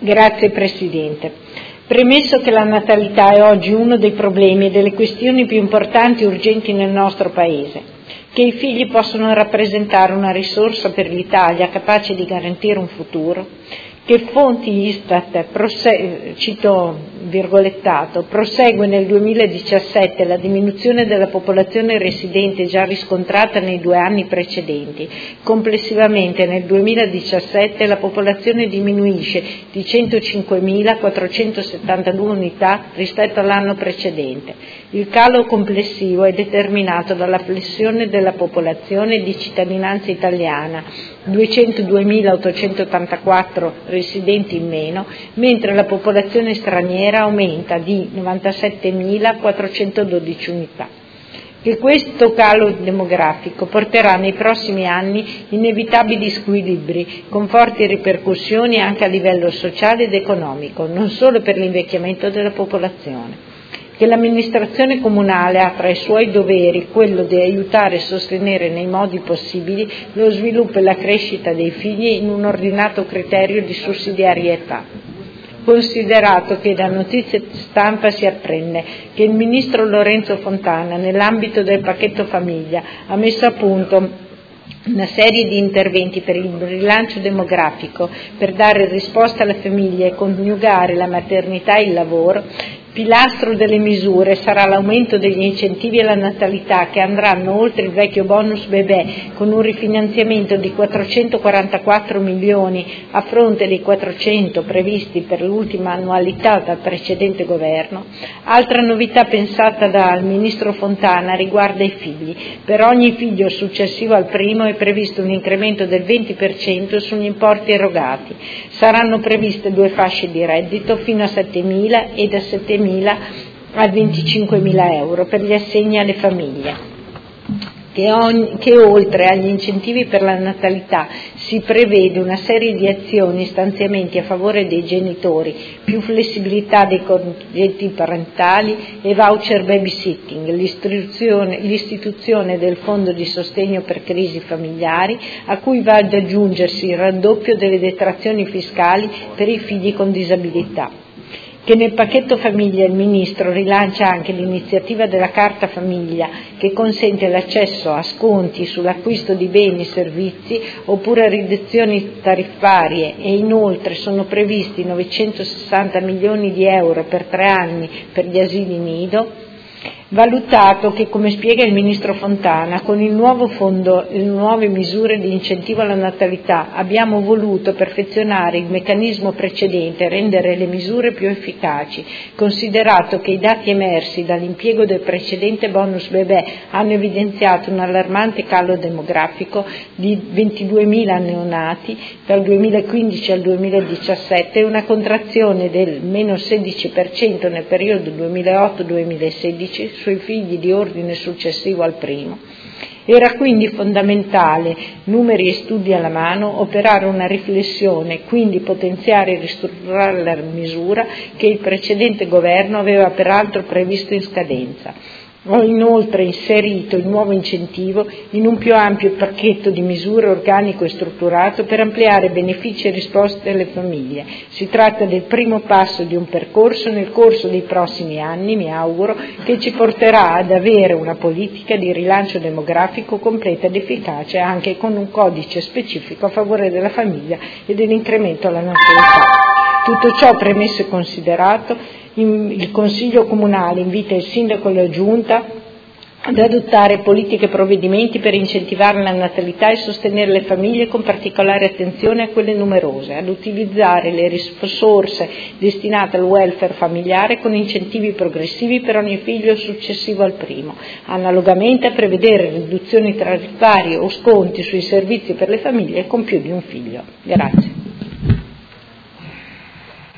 Grazie Presidente. Premesso che la natalità è oggi uno dei problemi e delle questioni più importanti e urgenti nel nostro Paese, che i figli possono rappresentare una risorsa per l'Italia capace di garantire un futuro, che fonti Istat, cito virgolettato, prosegue nel 2017 la diminuzione della popolazione residente già riscontrata nei 2 anni precedenti. Complessivamente nel 2017 la popolazione diminuisce di 105.472 unità rispetto all'anno precedente. Il calo complessivo è determinato dalla flessione della popolazione di cittadinanza italiana, 202.884 residenti in meno, mentre la popolazione straniera aumenta di 97.412 unità. Che questo calo demografico porterà nei prossimi anni inevitabili squilibri con forti ripercussioni anche a livello sociale ed economico, non solo per l'invecchiamento della popolazione. Che l'amministrazione comunale ha tra i suoi doveri quello di aiutare e sostenere nei modi possibili lo sviluppo e la crescita dei figli in un ordinato criterio di sussidiarietà. Considerato che da notizie stampa si apprende che il Ministro Lorenzo Fontana, nell'ambito del pacchetto famiglia, ha messo a punto una serie di interventi per il rilancio demografico per dare risposta alle famiglie e coniugare la maternità e il lavoro, pilastro delle misure sarà l'aumento degli incentivi alla natalità che andranno oltre il vecchio bonus bebè con un rifinanziamento di 444 milioni a fronte dei 400 previsti per l'ultima annualità dal precedente governo. Altra novità pensata dal Ministro Fontana riguarda i figli. Per ogni figlio successivo al primo è previsto un incremento del 20% sugli importi erogati. Saranno previste 2 fasce di reddito fino a 7.000 e da 7.000 a 25.000 euro per gli assegni alle famiglie. Che oltre agli incentivi per la natalità si prevede una serie di azioni e stanziamenti a favore dei genitori, più flessibilità dei congedi parentali e voucher babysitting, l'istituzione del fondo di sostegno per crisi familiari, a cui va ad aggiungersi il raddoppio delle detrazioni fiscali per i figli con disabilità. Che nel pacchetto famiglia il Ministro rilancia anche l'iniziativa della Carta Famiglia che consente l'accesso a sconti sull'acquisto di beni e servizi oppure a riduzioni tariffarie e inoltre sono previsti 960 milioni di euro per 3 anni per gli asili nido. Valutato che, come spiega il Ministro Fontana, con il nuovo fondo e le nuove misure di incentivo alla natalità abbiamo voluto perfezionare il meccanismo precedente e rendere le misure più efficaci, considerato che i dati emersi dall'impiego del precedente bonus bebè hanno evidenziato un allarmante calo demografico di 22.000 neonati dal 2015 al 2017 e una contrazione del meno 16% nel periodo 2008-2016 sui figli di ordine successivo al primo. Era quindi fondamentale, numeri e studi alla mano, operare una riflessione, quindi potenziare e ristrutturare la misura che il precedente governo aveva peraltro previsto in scadenza. Ho inoltre inserito il nuovo incentivo in un più ampio pacchetto di misure organico e strutturato per ampliare benefici e risposte alle famiglie. Si tratta del primo passo di un percorso nel corso dei prossimi anni, mi auguro, che ci porterà ad avere una politica di rilancio demografico completa ed efficace anche con un codice specifico a favore della famiglia e dell'incremento alla natalità. Tutto ciò premesso e considerato, il Consiglio Comunale invita il Sindaco e la Giunta ad adottare politiche e provvedimenti per incentivare la natalità e sostenere le famiglie con particolare attenzione a quelle numerose, ad utilizzare le risorse destinate al welfare familiare con incentivi progressivi per ogni figlio successivo al primo, analogamente a prevedere riduzioni tariffarie o sconti sui servizi per le famiglie con più di un figlio. Grazie.